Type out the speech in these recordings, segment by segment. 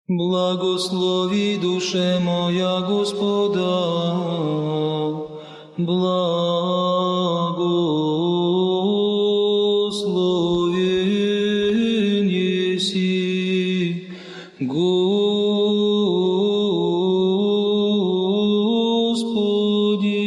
Благослови, душе моя, Господа, благословен еси, Господи.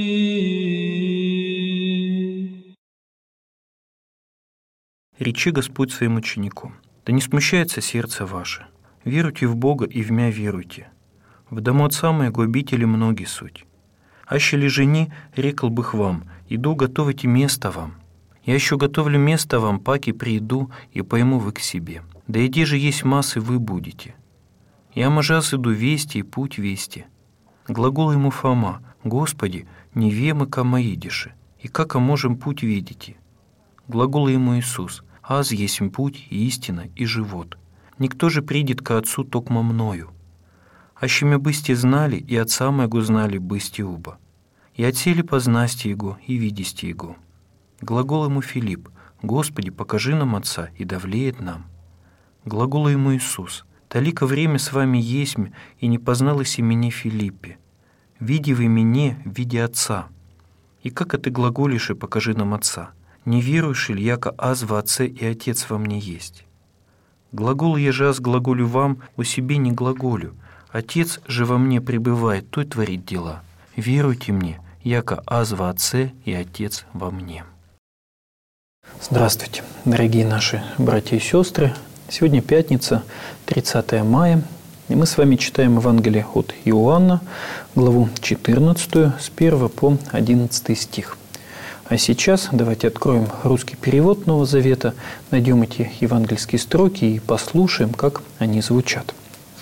Речи Господь своим ученикам: да не смущается сердце ваше. Веруйте в Бога и в мя веруйте. В дому Отца моего обители многие суть. Аще ли жени, рекал бы к вам, иду готовите место вам. Я еще готовлю место вам, паки прииду и пойму вы к себе. Да иди же есть массы вы будете. Я можас иду вести и путь вести. Глагол ему Фома: Господи, не вемы кама идиши, и как можем путь видите? Глагол ему Иисус: аз есть путь, и истина, и живот. Никто же придет ко Отцу токмо мною. Аще мя бысте знали, и Отца моего знали бысте уба. И отсели познасти Его, и видисте Его. Глагол ему Филипп: Господи, покажи нам Отца, и давлеет нам. Глагол ему Иисус: талико время с вами есмь, и не позналось и мне Филиппе. Види вы мне, види Отца. И как это глаголишь, и покажи нам Отца? Не веруешь ли, яко аз во Отце, и Отец во мне есть? Глагол еже аз глаголю вам, у себе не глаголю. Отец же во мне пребывает, той творит дела. Веруйте мне, яко аз во Отце, и Отец во мне. Здравствуйте, дорогие наши братья и сестры. Сегодня пятница, 30 мая, и мы с вами читаем Евангелие от Иоанна, главу 14, с 1 по 11 стих. А сейчас давайте откроем русский перевод Нового Завета, найдем эти евангельские строки и послушаем, как они звучат.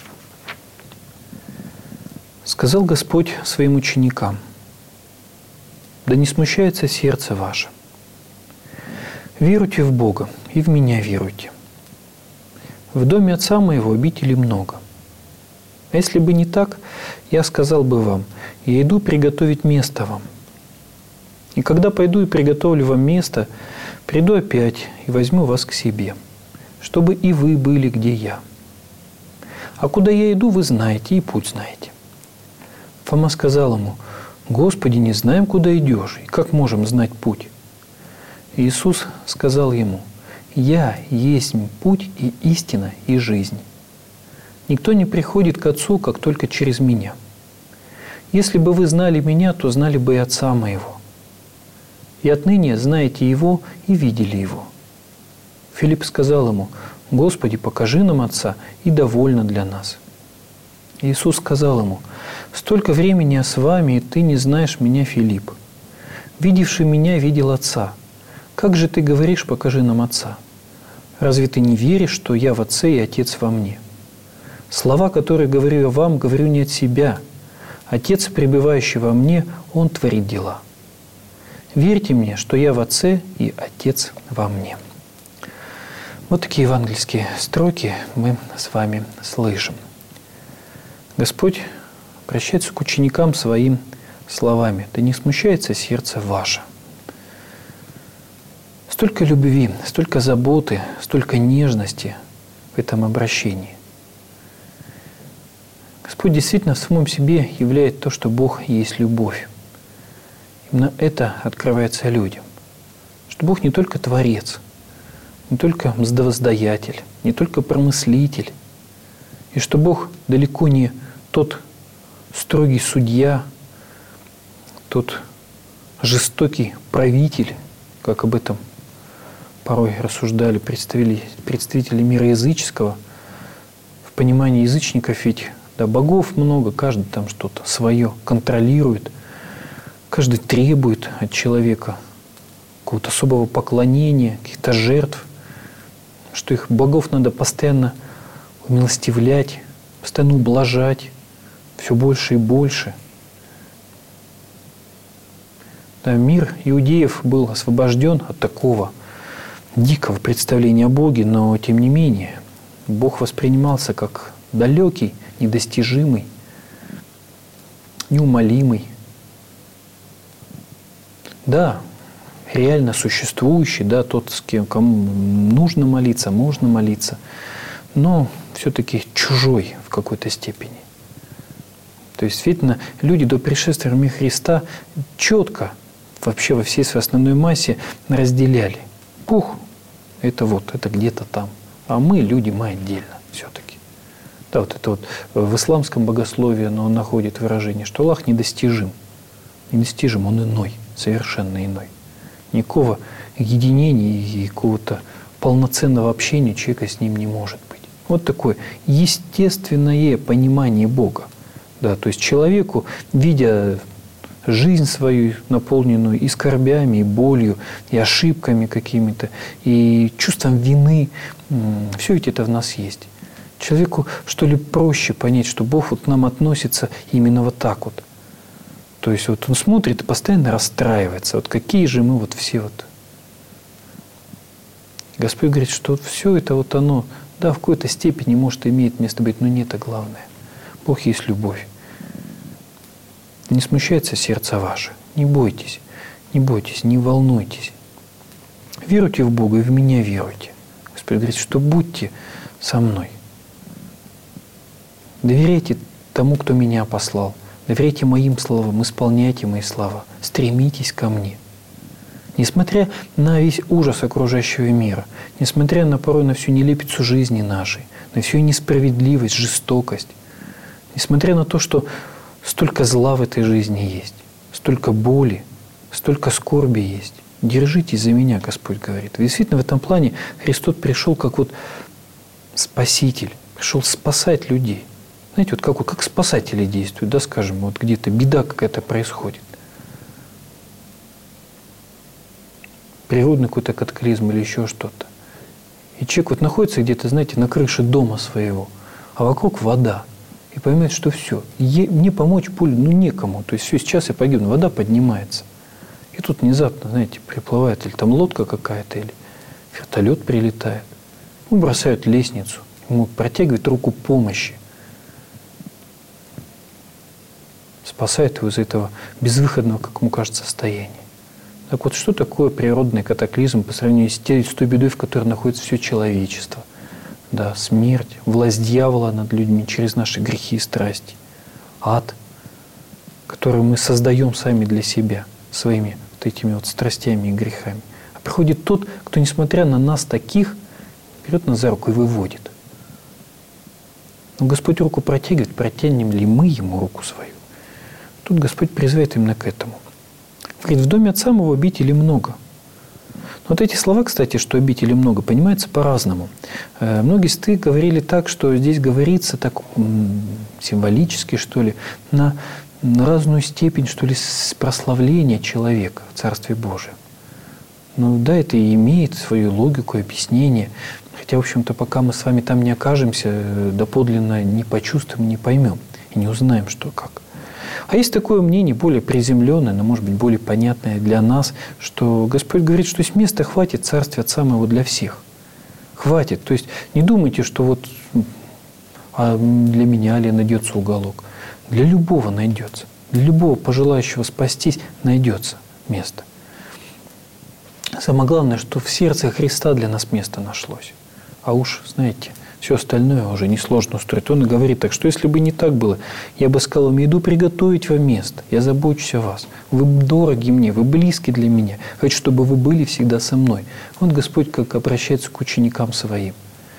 «Сказал Господь своим ученикам: да не смущается сердце ваше. Веруйте в Бога и в Меня веруйте. В доме Отца моего обителей много. А если бы не так, я сказал бы вам: я иду приготовить место вам. И когда пойду и приготовлю вам место, приду опять и возьму вас к себе, чтобы и вы были, где я. А куда я иду, вы знаете, и путь знаете». Фома сказал ему: «Господи, не знаем, куда идешь, и как можем знать путь?» Иисус сказал ему: «Я есть путь и истина и жизнь. Никто не приходит к Отцу, как только через Меня. Если бы вы знали Меня, то знали бы и Отца моего. И отныне знаете Его и видели Его». Филипп сказал ему: «Господи, покажи нам Отца, и довольно для нас». Иисус сказал ему: «Столько времени я с вами, и ты не знаешь Меня, Филипп. Видевший Меня видел Отца. Как же ты говоришь: покажи нам Отца? Разве ты не веришь, что я в Отце и Отец во мне? Слова, которые говорю я вам, говорю не от себя. Отец, пребывающий во мне, Он творит дела. Верьте мне, что я в Отце и Отец во мне». Вот такие евангельские строки мы с вами слышим. Господь обращается к ученикам своим словами: «Да не смущается сердце ваше». Столько любви, столько заботы, столько нежности в этом обращении. Господь действительно в самом себе являет то, что Бог есть любовь. Именно это открывается людям. Что Бог не только Творец, не только мздовоздаятель, не только промыслитель, и что Бог далеко не тот строгий судья, тот жестокий правитель, как об этом порой рассуждали представители мира языческого. В понимании язычников ведь богов много, каждый там что-то свое контролирует, каждый требует от человека какого-то особого поклонения, каких-то жертв, что их богов надо постоянно умилостивлять, постоянно ублажать, все больше и больше. Да, мир иудеев был освобожден от такого дикого представления о Боге, но тем не менее Бог воспринимался как далекий, недостижимый, неумолимый. Да, реально существующий, да, тот, кому нужно молиться, можно молиться, но все-таки чужой в какой-то степени. То есть, видно, люди до пришествия Христа четко вообще во всей своей основной массе разделяли. Бог – это где-то там. А мы, люди, мы отдельно все-таки. Да, вот это вот в исламском богословии оно находит выражение, что Аллах недостижим. Недостижим, Он иной, совершенно иной. Никакого единения и какого-то полноценного общения человека с Ним не может быть. Вот такое естественное понимание Бога. Да, то есть человеку, видя жизнь свою, наполненную и скорбями, и болью, и ошибками какими-то, и чувством вины, все ведь это в нас есть. Человеку, что ли, проще понять, что Бог вот к нам относится именно вот так вот. То есть вот он смотрит и постоянно расстраивается. Вот какие же мы вот все вот. Господь говорит, что все это вот оно, да, в какой-то степени, может, имеет место быть, но не это главное. Бог есть любовь. Не смущается сердце ваше. Не бойтесь, не волнуйтесь. Веруйте в Бога и в меня веруйте. Господь говорит, что будьте со мной. Доверяйте тому, кто меня послал. Доверяйте моим словам, исполняйте мои слова. Стремитесь ко мне. Несмотря на весь ужас окружающего мира, несмотря на порой на всю нелепицу жизни нашей, на всю несправедливость, жестокость, несмотря на то, что столько зла в этой жизни есть, столько боли, столько скорби есть. Держитесь за меня, Господь говорит. И действительно, в этом плане Христос пришел как вот Спаситель, пришел спасать людей. Знаете, вот как спасатели действуют, да, скажем, вот где-то беда какая-то происходит. Природный какой-то катаклизм или еще что-то. И человек вот находится где-то, знаете, на крыше дома своего, а вокруг вода. И понимает, что все, мне помочь некому. То есть все, сейчас я погибну, вода поднимается. И тут внезапно, знаете, приплывает или там лодка какая-то, или вертолет прилетает. Ему бросают лестницу, ему протягивают руку помощи. Спасает его из этого безвыходного, как ему кажется, состояния. Так вот, что такое природный катаклизм по сравнению с той бедой, в которой находится все человечество? Да, смерть, власть дьявола над людьми через наши грехи и страсти. Ад, который мы создаем сами для себя, своими вот этими вот страстями и грехами. А приходит тот, кто, несмотря на нас таких, берет нас за руку и выводит. Но Господь руку протягивает, протянем ли мы Ему руку свою? Тут Господь призывает именно к этому. Говорит, в доме Отца Моего обителей много. Вот эти слова, кстати, что обителей много, понимаются по-разному. Многие святые говорили так, что здесь говорится так символически, что ли, на разную степень, что ли, прославления человека в Царстве Божьем. Ну да, это и имеет свою логику, объяснение. Хотя, в общем-то, пока мы с вами там не окажемся, доподлинно не почувствуем, не поймем и не узнаем, что как. А есть такое мнение, более приземленное, но, может быть, более понятное для нас, что Господь говорит, что есть места хватит Царствия Отца Моего для всех. Хватит. То есть не думайте, что вот для меня ли найдется уголок. Для любого найдется. Для любого пожелающего спастись найдется место. Самое главное, что в сердце Христа для нас место нашлось. А уж, знаете, все остальное уже несложно устроить. Он и говорит так, что если бы не так было, я бы сказал вам, я иду приготовить вам место, я забочусь о вас. Вы дороги мне, вы близки для меня. Хочу, чтобы вы были всегда со мной. Вот Господь как обращается к ученикам своим.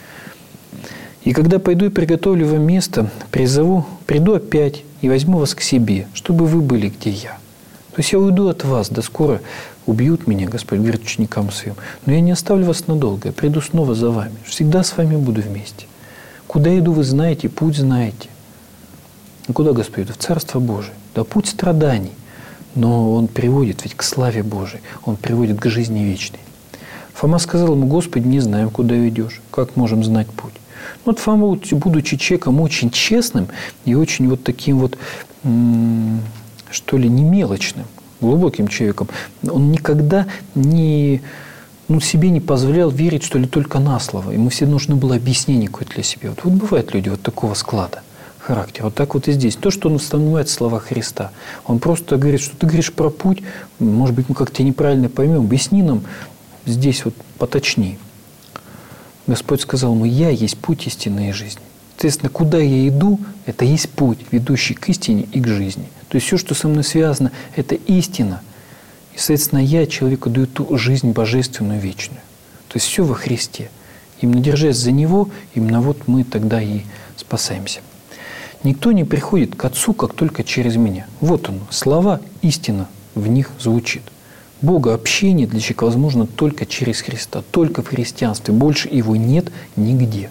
И когда пойду и приготовлю вам место, приду опять и возьму вас к себе, чтобы вы были, где я. То есть я уйду от вас, да скоро убьют меня, Господь говорит ученикам своим. Но я не оставлю вас надолго, я приду снова за вами. Всегда с вами буду вместе. Куда иду, вы знаете, путь знаете. А куда Господь идет? В Царство Божие. Да, путь страданий. Но Он приводит ведь к славе Божией. Он приводит к жизни вечной. Фома сказал ему, Господи, не знаем, куда идешь. Как можем знать путь? Вот Фома, будучи человеком очень честным и очень вот таким вот, что ли, не мелочным, глубоким человеком, он никогда себе не позволял верить, что ли, только на слово. Ему всегда нужно было объяснение какое-то для себя. Вот бывают люди вот такого склада характера. Вот так вот и здесь. То, что он воспринимает слова Христа. Он просто говорит, что ты говоришь про путь, может быть, мы как-то неправильно поймем. Объясни нам здесь вот поточнее. Господь сказал ему, я есть путь истинной жизни. Соответственно, куда я иду, это есть путь, ведущий к истине и к жизни. То есть все, что со мной связано, это истина. И, соответственно, я человеку даю ту жизнь божественную, вечную. То есть все во Христе. Именно держась за Него, именно вот мы тогда и спасаемся. Никто не приходит к Отцу, как только через меня. Вот оно, слова, истина в них звучит. Бога общение для человека возможно только через Христа, только в христианстве. Больше его нет нигде.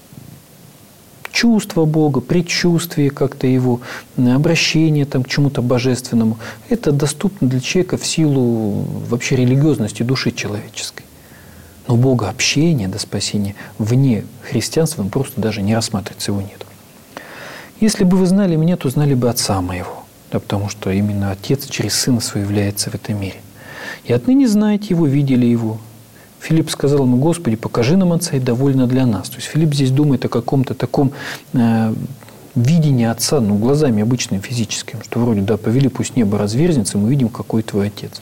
Чувство Бога, предчувствие как-то его, обращение там, к чему-то божественному – это доступно для человека в силу вообще религиозности души человеческой. Но Бога общение до спасения вне христианства просто даже не рассматривается, его нет. Если бы вы знали меня, то знали бы Отца моего, да, потому что именно Отец через Сына Своего является в этом мире. И отныне знаете Его, видели Его. Филипп сказал ему: Господи, покажи нам Отца, и довольно для нас. То есть Филипп здесь думает о каком-то таком видении Отца, глазами обычными, физическими, что вроде, да, повели, пусть небо разверзнется, мы видим, какой твой Отец.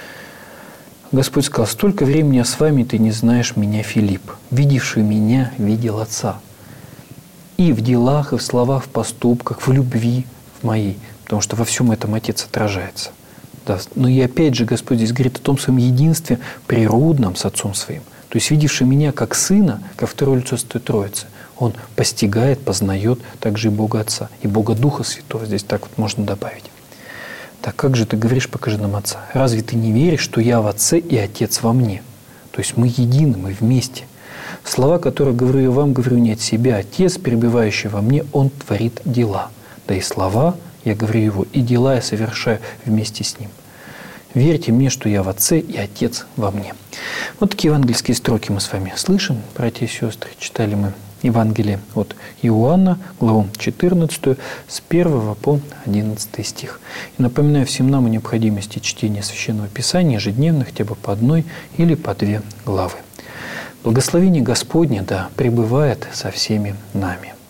Господь сказал: столько времени я с вами, ты не знаешь меня, Филипп. Видевший меня видел Отца. И в делах, и в словах, в поступках, в любви в моей. Потому что во всем этом Отец отражается. Да. Но и опять же Господь здесь говорит о том своем единстве природном с Отцом Своим. То есть видевший меня как Сына, как второе лицо Святой Троицы, он постигает, познает также и Бога Отца, и Бога Духа Святого. Здесь так вот можно добавить. Так как же ты говоришь, покажи нам Отца? Разве ты не веришь, что я в Отце и Отец во мне? То есть мы едины, мы вместе. Слова, которые говорю я вам, говорю не от себя. Отец, перебывающий во мне, Он творит дела. Да и слова, я говорю Его, и дела я совершаю вместе с Ним. Верьте мне, что я в Отце и Отец во мне. Вот такие евангельские строки мы с вами слышим, братья и сестры. Читали мы Евангелие от Иоанна, главу 14, с 1 по 11 стих. И напоминаю всем нам о необходимости чтения Священного Писания ежедневно, хотя бы по одной или по 2 главы. Благословение Господне да пребывает со всеми нами.